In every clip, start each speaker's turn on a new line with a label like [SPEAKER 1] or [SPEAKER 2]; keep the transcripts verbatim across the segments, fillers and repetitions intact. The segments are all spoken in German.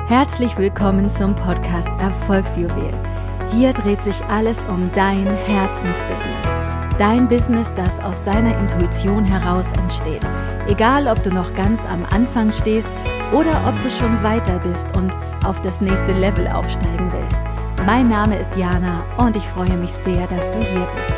[SPEAKER 1] Herzlich willkommen zum Podcast Erfolgsjuwel. Hier dreht sich alles um dein Herzensbusiness. Dein Business, das aus deiner Intuition heraus entsteht. Egal, ob du noch ganz am Anfang stehst oder ob du schon weiter bist und auf das nächste Level aufsteigen willst. Mein Name ist Jana und ich freue mich sehr, dass du hier bist.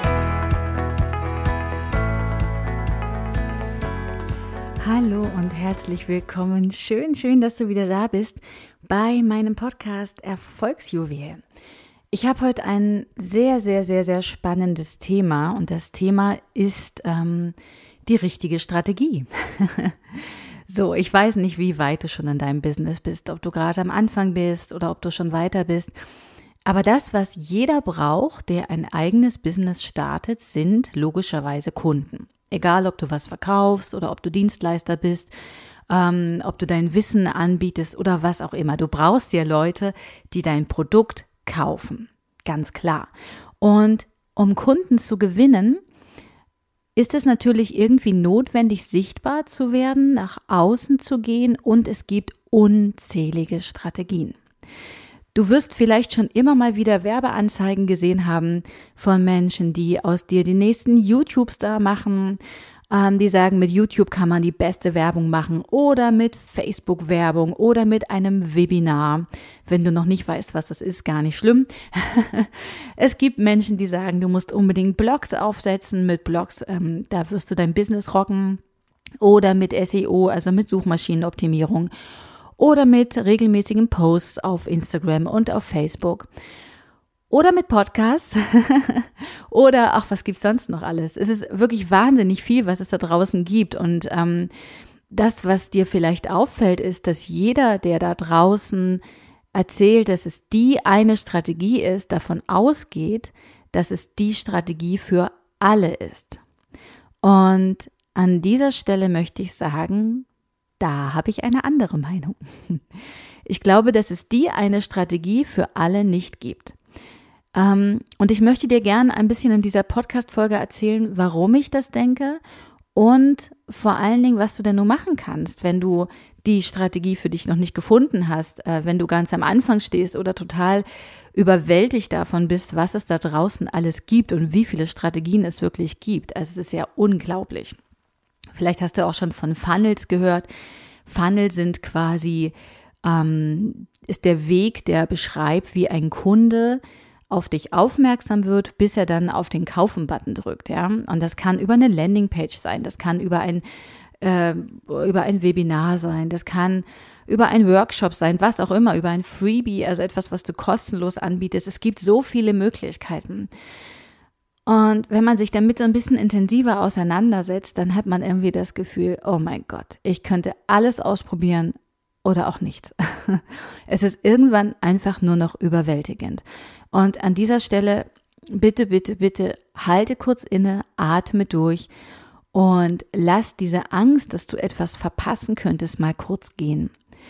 [SPEAKER 1] Hallo und herzlich willkommen. Schön, schön, dass du wieder da bist bei meinem Podcast Erfolgsjuwel. Ich habe heute ein sehr, sehr, sehr, sehr spannendes Thema und das Thema ist ähm, die richtige Strategie. So, ich weiß nicht, wie weit du schon in deinem Business bist, ob du gerade am Anfang bist oder ob du schon weiter bist. Aber das, was jeder braucht, der ein eigenes Business startet, sind logischerweise Kunden. Egal, ob du was verkaufst oder ob du Dienstleister bist, ähm, ob du dein Wissen anbietest oder was auch immer. Du brauchst ja Leute, die dein Produkt kaufen. Ganz klar. Und um Kunden zu gewinnen, ist es natürlich irgendwie notwendig, sichtbar zu werden, nach außen zu gehen und es gibt unzählige Strategien. Du wirst vielleicht schon immer mal wieder Werbeanzeigen gesehen haben von Menschen, die aus dir den nächsten YouTube-Star machen, ähm, die sagen, mit YouTube kann man die beste Werbung machen oder mit Facebook-Werbung oder mit einem Webinar. Wenn du noch nicht weißt, was das ist, gar nicht schlimm. Es gibt Menschen, die sagen, du musst unbedingt Blogs aufsetzen. Mit Blogs, ähm, da wirst du dein Business rocken oder mit S E O, also mit Suchmaschinenoptimierung. Oder mit regelmäßigen Posts auf Instagram und auf Facebook. Oder mit Podcasts. Oder, ach, was gibt's sonst noch alles? Es ist wirklich wahnsinnig viel, was es da draußen gibt. Und ähm, das, was dir vielleicht auffällt, ist, dass jeder, der da draußen erzählt, dass es die eine Strategie ist, davon ausgeht, dass es die Strategie für alle ist. Und an dieser Stelle möchte ich sagen, da habe ich eine andere Meinung. Ich glaube, dass es die eine Strategie für alle nicht gibt. Ähm, und ich möchte dir gerne ein bisschen in dieser Podcast-Folge erzählen, warum ich das denke und vor allen Dingen, was du denn nur machen kannst, wenn du die Strategie für dich noch nicht gefunden hast, äh, wenn du ganz am Anfang stehst oder total überwältigt davon bist, was es da draußen alles gibt und wie viele Strategien es wirklich gibt. Also es ist ja unglaublich. Vielleicht hast du auch schon von Funnels gehört. Funnels sind quasi, ähm, ist der Weg, der beschreibt, wie ein Kunde auf dich aufmerksam wird, bis er dann auf den Kaufen-Button drückt. Ja? Und das kann über eine Landingpage sein, das kann über ein, äh, über ein Webinar sein, das kann über einen Workshop sein, was auch immer, über ein Freebie, also etwas, was du kostenlos anbietest. Es gibt so viele Möglichkeiten. Und wenn man sich damit so ein bisschen intensiver auseinandersetzt, dann hat man irgendwie das Gefühl, oh mein Gott, ich könnte alles ausprobieren oder auch nichts. Es ist irgendwann einfach nur noch überwältigend. Und an dieser Stelle, bitte, bitte, bitte, halte kurz inne, atme durch und lass diese Angst, dass du etwas verpassen könntest, mal kurz gehen.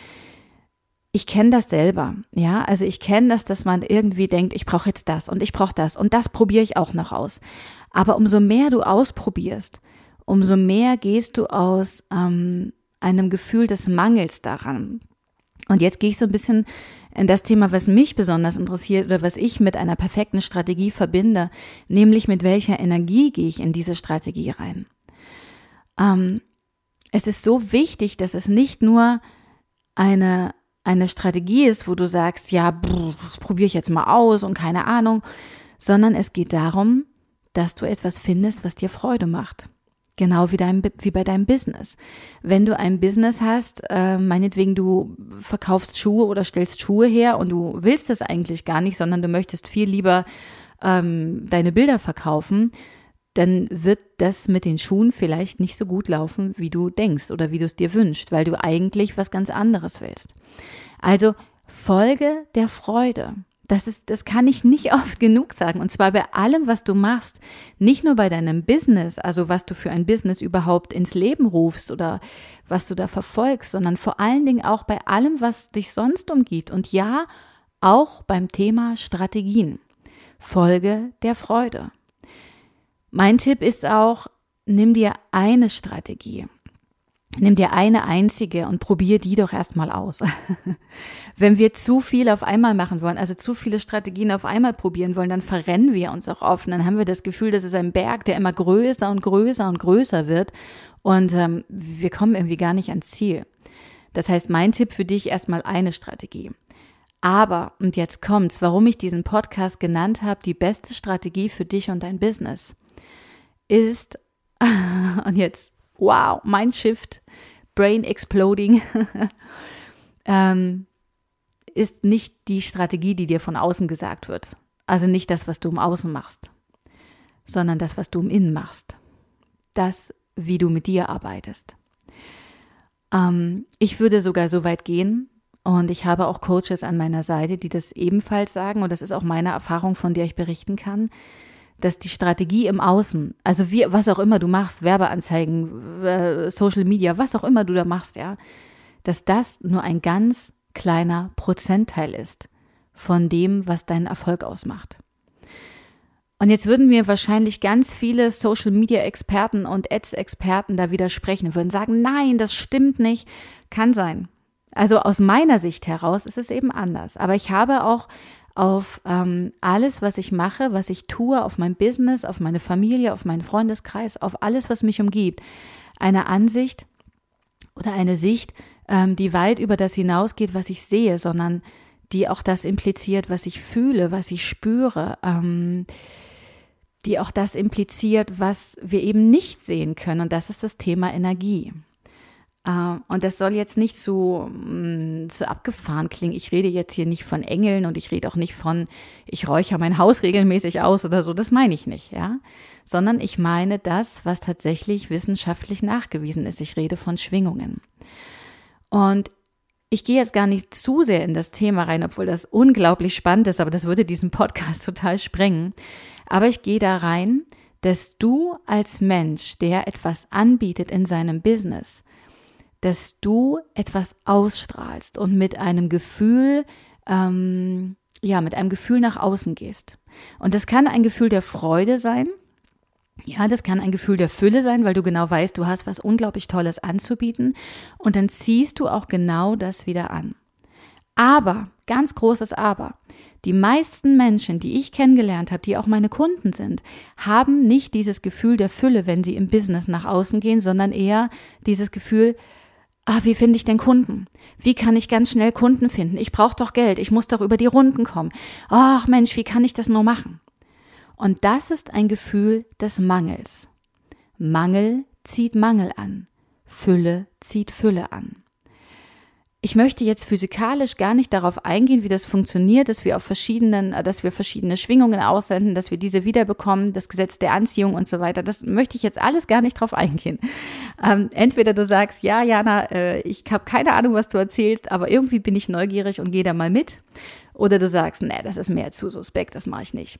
[SPEAKER 1] Ich kenne das selber, ja, also ich kenne das, dass man irgendwie denkt, ich brauche jetzt das und ich brauche das und das probiere ich auch noch aus. Aber umso mehr du ausprobierst, umso mehr gehst du aus ähm, einem Gefühl des Mangels daran. Und jetzt gehe ich so ein bisschen in das Thema, was mich besonders interessiert oder was ich mit einer perfekten Strategie verbinde, nämlich mit welcher Energie gehe ich in diese Strategie rein. Ähm, es ist so wichtig, dass es nicht nur eine eine Strategie ist, wo du sagst, ja, brr, das probiere ich jetzt mal aus und keine Ahnung, sondern es geht darum, dass du etwas findest, was dir Freude macht. Genau wie, dein, wie bei deinem Business. Wenn du ein Business hast, äh, meinetwegen du verkaufst Schuhe oder stellst Schuhe her und du willst das eigentlich gar nicht, sondern du möchtest viel lieber ähm, deine Bilder verkaufen, dann wird das mit den Schuhen vielleicht nicht so gut laufen, wie du denkst oder wie du es dir wünschst, weil du eigentlich was ganz anderes willst. Also folge der Freude. Das ist, das kann ich nicht oft genug sagen. Und zwar bei allem, was du machst. Nicht nur bei deinem Business, also was du für ein Business überhaupt ins Leben rufst oder was du da verfolgst, sondern vor allen Dingen auch bei allem, was dich sonst umgibt. Und ja, auch beim Thema Strategien. Folge der Freude. Mein Tipp ist auch, nimm dir eine Strategie. Nimm dir eine einzige und probier die doch erstmal aus. Wenn wir zu viel auf einmal machen wollen, also zu viele Strategien auf einmal probieren wollen, dann verrennen wir uns auch oft. Und dann haben wir das Gefühl, das ist ein Berg, der immer größer und größer und größer wird. Und ähm, wir kommen irgendwie gar nicht ans Ziel. Das heißt, mein Tipp für dich, erstmal eine Strategie. Aber, und jetzt kommt's, warum ich diesen Podcast genannt habe, die beste Strategie für dich und dein Business, ist, und jetzt, wow, Mindshift, Brain Exploding, ähm, ist nicht die Strategie, die dir von außen gesagt wird. Also nicht das, was du im Außen machst, sondern das, was du im Innen machst. Das, wie du mit dir arbeitest. Ähm, ich würde sogar so weit gehen, und ich habe auch Coaches an meiner Seite, die das ebenfalls sagen, und das ist auch meine Erfahrung, von der ich berichten kann, dass die Strategie im Außen, also wie, was auch immer du machst, Werbeanzeigen, äh, Social Media, was auch immer du da machst, ja, dass das nur ein ganz kleiner Prozentteil ist von dem, was deinen Erfolg ausmacht. Und jetzt würden mir wahrscheinlich ganz viele Social Media Experten und Ads Experten da widersprechen und würden sagen, nein, das stimmt nicht. Kann sein. Also aus meiner Sicht heraus ist es eben anders. Aber ich habe auch auf ähm, alles, was ich mache, was ich tue, auf mein Business, auf meine Familie, auf meinen Freundeskreis, auf alles, was mich umgibt, eine Ansicht oder eine Sicht, ähm, die weit über das hinausgeht, was ich sehe, sondern die auch das impliziert, was ich fühle, was ich spüre, ähm, die auch das impliziert, was wir eben nicht sehen können. Und das ist das Thema Energie. Und das soll jetzt nicht so, so abgefahren klingen. Ich rede jetzt hier nicht von Engeln und ich rede auch nicht von, ich räuchere mein Haus regelmäßig aus oder so. Das meine ich nicht, ja. Sondern ich meine das, was tatsächlich wissenschaftlich nachgewiesen ist. Ich rede von Schwingungen. Und ich gehe jetzt gar nicht zu sehr in das Thema rein, obwohl das unglaublich spannend ist, aber das würde diesen Podcast total sprengen. Aber ich gehe da rein, dass du als Mensch, der etwas anbietet in seinem Business, dass du etwas ausstrahlst und mit einem Gefühl, ähm, ja, mit einem Gefühl nach außen gehst. Und das kann ein Gefühl der Freude sein. Ja, das kann ein Gefühl der Fülle sein, weil du genau weißt, du hast was unglaublich Tolles anzubieten. Und dann ziehst du auch genau das wieder an. Aber, ganz großes Aber, die meisten Menschen, die ich kennengelernt habe, die auch meine Kunden sind, haben nicht dieses Gefühl der Fülle, wenn sie im Business nach außen gehen, sondern eher dieses Gefühl, ah, wie finde ich denn Kunden? Wie kann ich ganz schnell Kunden finden? Ich brauche doch Geld, ich muss doch über die Runden kommen. Ach Mensch, wie kann ich das nur machen? Und das ist ein Gefühl des Mangels. Mangel zieht Mangel an. Fülle zieht Fülle an. Ich möchte jetzt physikalisch gar nicht darauf eingehen, wie das funktioniert, dass wir auf verschiedenen, dass wir verschiedene Schwingungen aussenden, dass wir diese wiederbekommen, das Gesetz der Anziehung und so weiter. Das möchte ich jetzt alles gar nicht drauf eingehen. Ähm, entweder du sagst, ja, Jana, äh, ich habe keine Ahnung, was du erzählst, aber irgendwie bin ich neugierig und gehe da mal mit. Oder du sagst, nee, das ist mir zu suspekt, das mache ich nicht.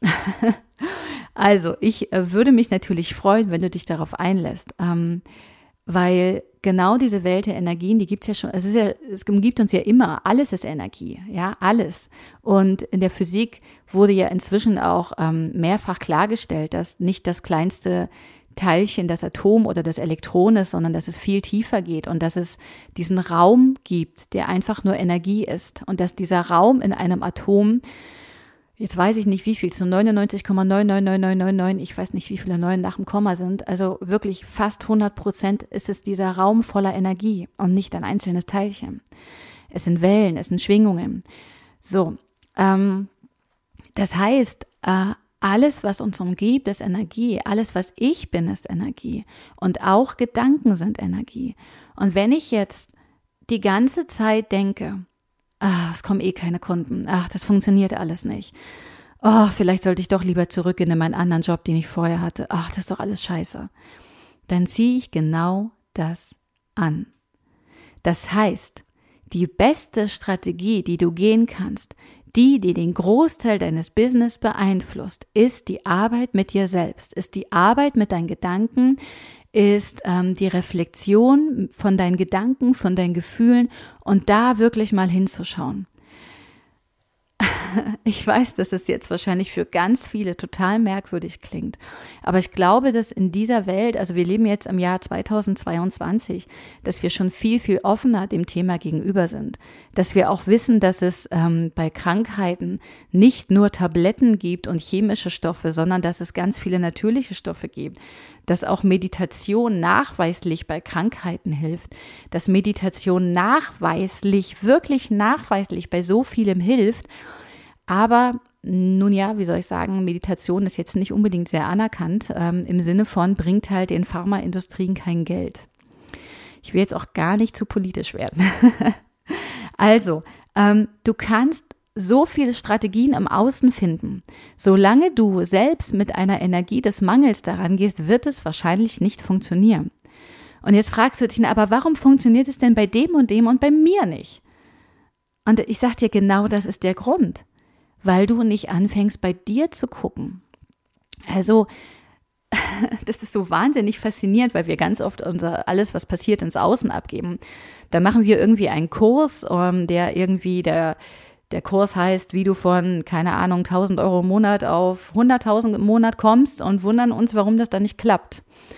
[SPEAKER 1] Also, ich äh, würde mich natürlich freuen, wenn du dich darauf einlässt, ähm, weil genau diese Welt der Energien, die gibt's ja schon, es ist ja, es umgibt uns ja immer, alles ist Energie, ja, alles. Und in der Physik wurde ja inzwischen auch ähm, mehrfach klargestellt, dass nicht das kleinste Teilchen das Atom oder das Elektron ist, sondern dass es viel tiefer geht und dass es diesen Raum gibt, der einfach nur Energie ist und dass dieser Raum in einem Atom, jetzt weiß ich nicht wie viel, zu neunundneunzig Komma neun neun neun neun neun neun, ich weiß nicht, wie viele Neun nach dem Komma sind, also wirklich fast hundert Prozent ist es dieser Raum voller Energie und nicht ein einzelnes Teilchen. Es sind Wellen, es sind Schwingungen. So, ähm, das heißt, äh, alles, was uns umgibt, ist Energie. Alles, was ich bin, ist Energie. Und auch Gedanken sind Energie. Und wenn ich jetzt die ganze Zeit denke, ach, es kommen eh keine Kunden, ach, das funktioniert alles nicht. Oh, vielleicht sollte ich doch lieber zurückgehen in meinen anderen Job, den ich vorher hatte. Ach, das ist doch alles scheiße. Dann ziehe ich genau das an. Das heißt, die beste Strategie, die du gehen kannst, die, die den Großteil deines Business beeinflusst, ist die Arbeit mit dir selbst, ist die Arbeit mit deinen Gedanken, ist ähm, die Reflexion von deinen Gedanken, von deinen Gefühlen und da wirklich mal hinzuschauen. ich weiß, dass es jetzt wahrscheinlich für ganz viele total merkwürdig klingt, aber ich glaube, dass in dieser Welt, also wir leben jetzt im Jahr zweitausendzweiundzwanzig, dass wir schon viel, viel offener dem Thema gegenüber sind, dass wir auch wissen, dass es ähm, bei Krankheiten nicht nur Tabletten gibt und chemische Stoffe, sondern dass es ganz viele natürliche Stoffe gibt, dass auch Meditation nachweislich bei Krankheiten hilft, dass Meditation nachweislich, wirklich nachweislich bei so vielem hilft. Aber nun ja, wie soll ich sagen, Meditation ist jetzt nicht unbedingt sehr anerkannt, ähm, im Sinne von bringt halt den Pharmaindustrien kein Geld. Ich will jetzt auch gar nicht zu politisch werden. Also, ähm, du kannst so viele Strategien im Außen finden. Solange du selbst mit einer Energie des Mangels daran gehst, wird es wahrscheinlich nicht funktionieren. Und jetzt fragst du dich, na, aber warum funktioniert es denn bei dem und dem und bei mir nicht? Und ich sage dir, genau das ist der Grund, weil du nicht anfängst, bei dir zu gucken. Also, das ist so wahnsinnig faszinierend, weil wir ganz oft unser alles, was passiert, ins Außen abgeben. Da machen wir irgendwie einen Kurs, um, der irgendwie der Der Kurs heißt, wie du von, keine Ahnung, tausend Euro im Monat auf hunderttausend im Monat kommst und wundern uns, warum das dann nicht klappt.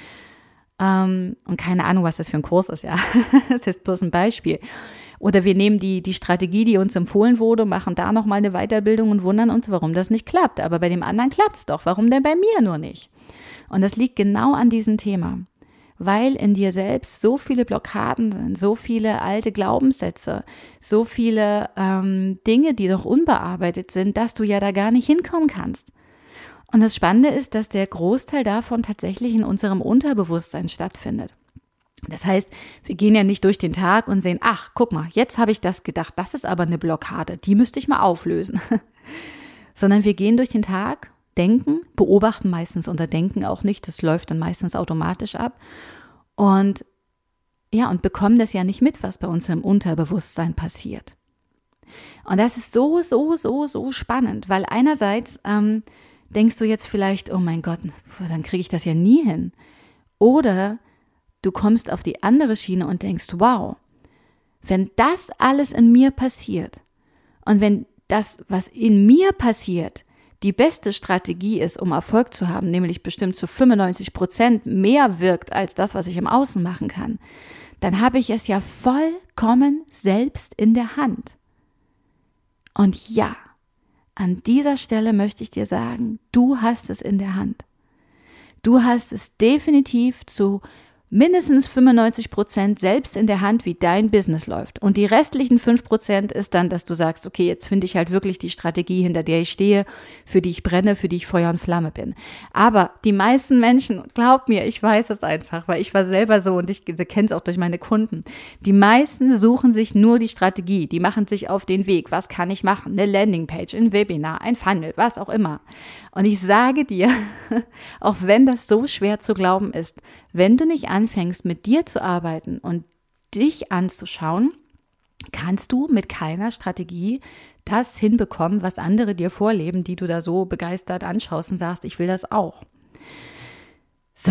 [SPEAKER 1] Ähm, und keine Ahnung, was das für ein Kurs ist, ja. Das ist bloß ein Beispiel. Oder wir nehmen die, die Strategie, die uns empfohlen wurde, machen da nochmal eine Weiterbildung und wundern uns, warum das nicht klappt. Aber bei dem anderen klappt es doch. Warum denn bei mir nur nicht? Und das liegt genau an diesem Thema. Weil in dir selbst so viele Blockaden sind, so viele alte Glaubenssätze, so viele ähm, Dinge, die noch unbearbeitet sind, dass du ja da gar nicht hinkommen kannst. Und das Spannende ist, dass der Großteil davon tatsächlich in unserem Unterbewusstsein stattfindet. Das heißt, wir gehen ja nicht durch den Tag und sehen, ach, guck mal, jetzt habe ich das gedacht, das ist aber eine Blockade, die müsste ich mal auflösen. Sondern wir gehen durch den Tag, denken, beobachten meistens unser Denken auch nicht, das läuft dann meistens automatisch ab und ja, und bekommen das ja nicht mit, was bei uns im Unterbewusstsein passiert. Und das ist so, so, so, so spannend, weil einerseits ähm, denkst du jetzt vielleicht, oh mein Gott, dann kriege ich das ja nie hin. Oder du kommst auf die andere Schiene und denkst, wow, wenn das alles in mir passiert und wenn das, was in mir passiert, die beste Strategie ist, um Erfolg zu haben, nämlich bestimmt zu fünfundneunzig Prozent mehr wirkt als das, was ich im Außen machen kann, dann habe ich es ja vollkommen selbst in der Hand. Und ja, an dieser Stelle möchte ich dir sagen, du hast es in der Hand. Du hast es definitiv zu mindestens fünfundneunzig Prozent selbst in der Hand, wie dein Business läuft. Und die restlichen fünf Prozent ist dann, dass du sagst, okay, jetzt finde ich halt wirklich die Strategie, hinter der ich stehe, für die ich brenne, für die ich Feuer und Flamme bin. Aber die meisten Menschen, glaub mir, ich weiß es einfach, weil ich war selber so und ich kenne es auch durch meine Kunden. Die meisten suchen sich nur die Strategie, die machen sich auf den Weg. Was kann ich machen? Eine Landingpage, ein Webinar, ein Funnel, was auch immer. Und ich sage dir, auch wenn das so schwer zu glauben ist, wenn du nicht anfängst, mit dir zu arbeiten und dich anzuschauen, kannst du mit keiner Strategie das hinbekommen, was andere dir vorleben, die du da so begeistert anschaust und sagst, ich will das auch. So,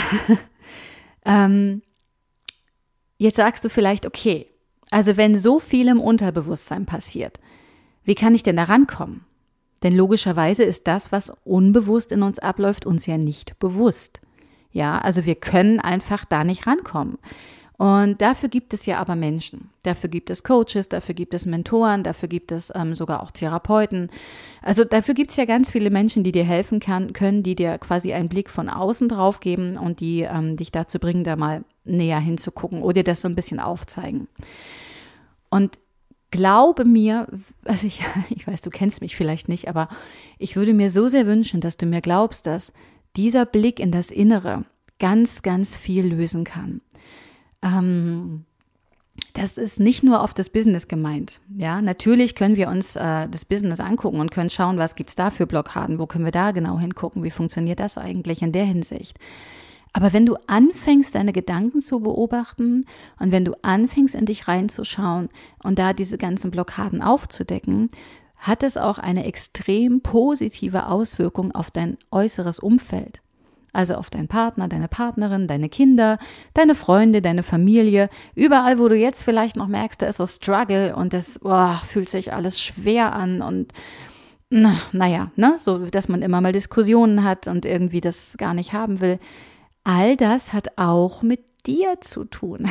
[SPEAKER 1] ähm, jetzt sagst du vielleicht, okay, also wenn so viel im Unterbewusstsein passiert, wie kann ich denn da rankommen? Denn logischerweise ist das, was unbewusst in uns abläuft, uns ja nicht bewusst. Ja, also wir können einfach da nicht rankommen. Und dafür gibt es ja aber Menschen. Dafür gibt es Coaches, dafür gibt es Mentoren, dafür gibt es ähm, sogar auch Therapeuten. Also dafür gibt es ja ganz viele Menschen, die dir helfen kann, können, die dir quasi einen Blick von außen drauf geben und die ähm, dich dazu bringen, da mal näher hinzugucken oder dir das so ein bisschen aufzeigen. Und glaube mir, also ich, ich weiß, du kennst mich vielleicht nicht, aber ich würde mir so sehr wünschen, dass du mir glaubst, dass dieser Blick in das Innere ganz, ganz viel lösen kann. Ähm, das ist nicht nur auf das Business gemeint. Ja, natürlich können wir uns äh, das Business angucken und können schauen, was gibt es da für Blockaden, wo können wir da genau hingucken, wie funktioniert das eigentlich in der Hinsicht. Aber wenn du anfängst, deine Gedanken zu beobachten und wenn du anfängst, in dich reinzuschauen und da diese ganzen Blockaden aufzudecken, hat es auch eine extrem positive Auswirkung auf dein äußeres Umfeld. Also auf deinen Partner, deine Partnerin, deine Kinder, deine Freunde, deine Familie. Überall, wo du jetzt vielleicht noch merkst, da ist so Struggle und das oh, fühlt sich alles schwer an und na, naja, ne, so, dass man immer mal Diskussionen hat und irgendwie das gar nicht haben will. All das hat auch mit dir zu tun.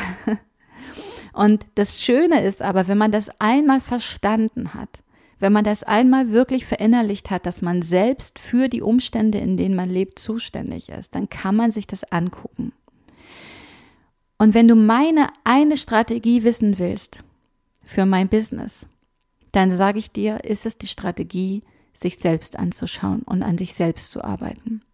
[SPEAKER 1] Und das Schöne ist aber, wenn man das einmal verstanden hat, wenn man das einmal wirklich verinnerlicht hat, dass man selbst für die Umstände, in denen man lebt, zuständig ist, dann kann man sich das angucken. Und wenn du meine eine Strategie wissen willst für mein Business, dann sage ich dir, ist es die Strategie, sich selbst anzuschauen und an sich selbst zu arbeiten.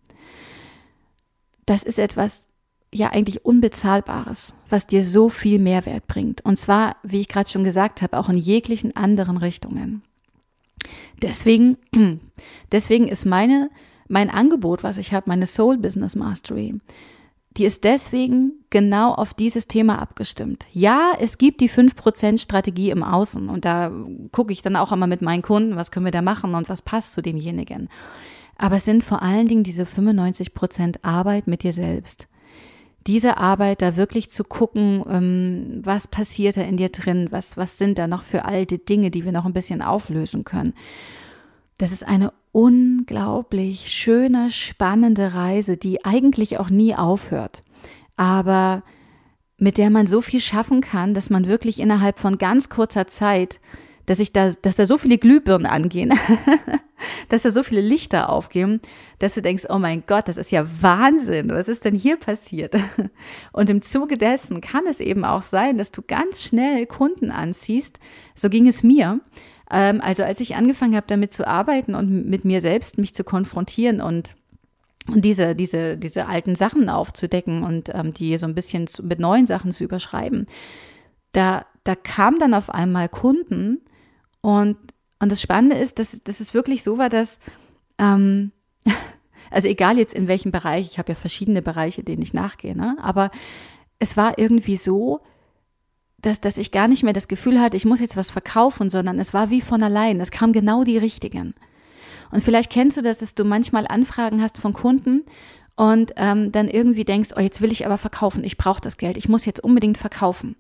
[SPEAKER 1] Das ist etwas, ja eigentlich Unbezahlbares, was dir so viel Mehrwert bringt. Und zwar, wie ich gerade schon gesagt habe, auch in jeglichen anderen Richtungen. Deswegen, deswegen ist meine, mein Angebot, was ich habe, meine Soul Business Mastery, die ist deswegen genau auf dieses Thema abgestimmt. Ja, es gibt die fünf Prozent Strategie im Außen und da gucke ich dann auch immer mit meinen Kunden, was können wir da machen und was passt zu demjenigen. Aber es sind vor allen Dingen diese fünfundneunzig Prozent Arbeit mit dir selbst. Diese Arbeit, da wirklich zu gucken, ähm, was passiert da in dir drin, was, was sind da noch für alte Dinge, die wir noch ein bisschen auflösen können. Das ist eine unglaublich schöne, spannende Reise, die eigentlich auch nie aufhört, aber mit der man so viel schaffen kann, dass man wirklich innerhalb von ganz kurzer Zeit, dass ich da, dass da so viele Glühbirnen angehen, dass da so viele Lichter aufgehen, dass du denkst, oh mein Gott, das ist ja Wahnsinn, was ist denn hier passiert? Und im Zuge dessen kann es eben auch sein, dass du ganz schnell Kunden anziehst, so ging es mir. Also als ich angefangen habe, damit zu arbeiten und mit mir selbst mich zu konfrontieren und, und diese, diese, diese alten Sachen aufzudecken und ähm, die so ein bisschen zu, mit neuen Sachen zu überschreiben, da, da kamen dann auf einmal Kunden und, und das Spannende ist, dass, dass es wirklich so war, dass, ähm, also egal jetzt in welchem Bereich, ich habe ja verschiedene Bereiche, denen ich nachgehe, ne? Aber es war irgendwie so, Dass, dass ich gar nicht mehr das Gefühl hatte, ich muss jetzt was verkaufen, sondern es war wie von allein. Es kamen genau die richtigen. Und vielleicht kennst du das, dass du manchmal Anfragen hast von Kunden und ähm, dann irgendwie denkst, oh, jetzt will ich aber verkaufen, ich brauche das Geld, ich muss jetzt unbedingt verkaufen.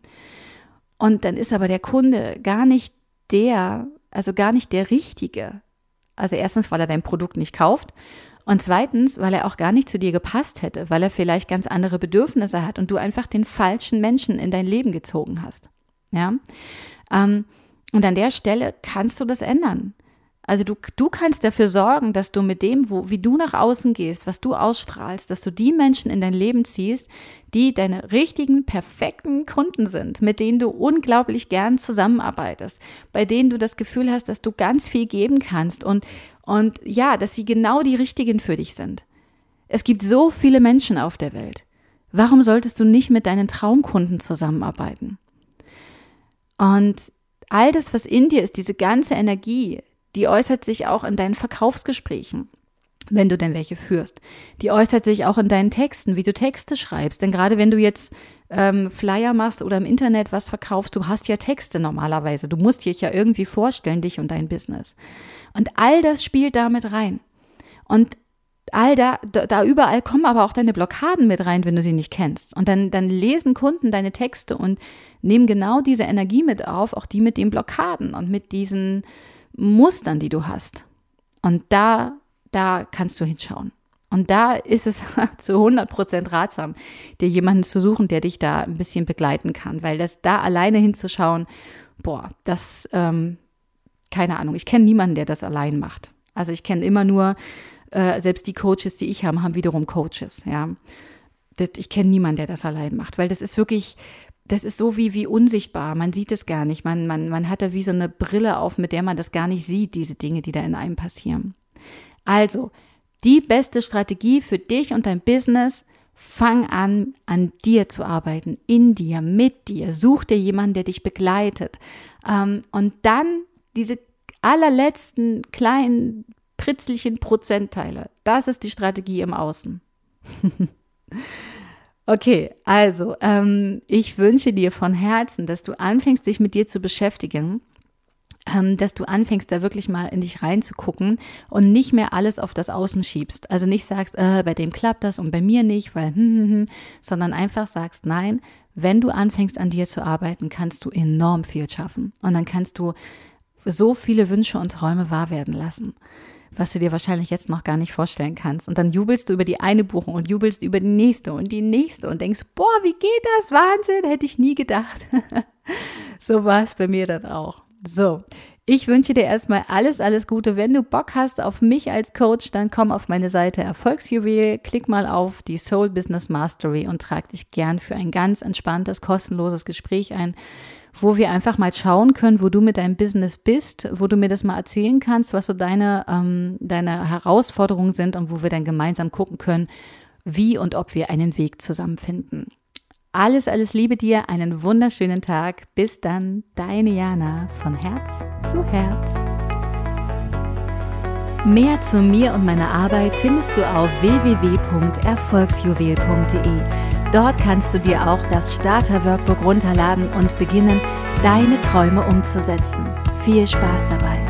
[SPEAKER 1] Und dann ist aber der Kunde gar nicht der, also gar nicht der Richtige. Also erstens, weil er dein Produkt nicht kauft. Und zweitens, weil er auch gar nicht zu dir gepasst hätte, weil er vielleicht ganz andere Bedürfnisse hat und du einfach den falschen Menschen in dein Leben gezogen hast. Ja? Ähm, und an der Stelle kannst du das ändern. Also du, du kannst dafür sorgen, dass du mit dem, wo, wie du nach außen gehst, was du ausstrahlst, dass du die Menschen in dein Leben ziehst, die deine richtigen, perfekten Kunden sind, mit denen du unglaublich gern zusammenarbeitest, bei denen du das Gefühl hast, dass du ganz viel geben kannst und, und ja, dass sie genau die richtigen für dich sind. Es gibt so viele Menschen auf der Welt. Warum solltest du nicht mit deinen Traumkunden zusammenarbeiten? Und all das, was in dir ist, diese ganze Energie, die äußert sich auch in deinen Verkaufsgesprächen, wenn du denn welche führst. Die äußert sich auch in deinen Texten, wie du Texte schreibst. Denn gerade wenn du jetzt ähm, Flyer machst oder im Internet was verkaufst, du hast ja Texte normalerweise. Du musst dich ja irgendwie vorstellen, dich und dein Business. Und all das spielt damit rein. Und all da, da, da überall kommen aber auch deine Blockaden mit rein, wenn du sie nicht kennst. Und dann, dann lesen Kunden deine Texte und nehmen genau diese Energie mit auf, auch die mit den Blockaden und mit diesen Mustern, die du hast. Und da, da kannst du hinschauen. Und da ist es zu hundert Prozent ratsam, dir jemanden zu suchen, der dich da ein bisschen begleiten kann. Weil das da alleine hinzuschauen, boah, das, ähm, keine Ahnung, ich kenne niemanden, der das allein macht. Also ich kenne immer nur, äh, selbst die Coaches, die ich habe, haben wiederum Coaches, ja. Das, ich kenne niemanden, der das allein macht, weil das ist wirklich, das ist so wie, wie unsichtbar, man sieht es gar nicht, man, man, man hat da wie so eine Brille auf, mit der man das gar nicht sieht, diese Dinge, die da in einem passieren. Also, die beste Strategie für dich und dein Business, fang an, an dir zu arbeiten, in dir, mit dir, such dir jemanden, der dich begleitet. Ähm, und dann diese allerletzten kleinen pritzelchen Prozentteile, das ist die Strategie im Außen. Okay, also ähm, ich wünsche dir von Herzen, dass du anfängst, dich mit dir zu beschäftigen, ähm, dass du anfängst, da wirklich mal in dich reinzugucken und nicht mehr alles auf das Außen schiebst. Also nicht sagst, äh, bei dem klappt das und bei mir nicht, weil, hm, hm, hm, sondern einfach sagst, nein, wenn du anfängst, an dir zu arbeiten, kannst du enorm viel schaffen. Und dann kannst du so viele Wünsche und Träume wahr werden lassen, was du dir wahrscheinlich jetzt noch gar nicht vorstellen kannst. Und dann jubelst du über die eine Buchung und jubelst über die nächste und die nächste und denkst, boah, wie geht das? Wahnsinn, hätte ich nie gedacht. So war es bei mir dann auch. So, ich wünsche dir erstmal alles, alles Gute. Wenn du Bock hast auf mich als Coach, dann komm auf meine Seite Erfolgsjuwel, klick mal auf die Soul Business Mastery und trag dich gern für ein ganz entspanntes, kostenloses Gespräch ein, wo wir einfach mal schauen können, wo du mit deinem Business bist, wo du mir das mal erzählen kannst, was so deine, ähm, deine Herausforderungen sind und wo wir dann gemeinsam gucken können, wie und ob wir einen Weg zusammenfinden. Alles, alles Liebe dir, einen wunderschönen Tag. Bis dann, deine Jana von Herz zu Herz. Mehr zu mir und meiner Arbeit findest du auf w w w punkt erfolgsjuwel punkt de. Dort kannst du dir auch das Starter-Workbook runterladen und beginnen, deine Träume umzusetzen. Viel Spaß dabei!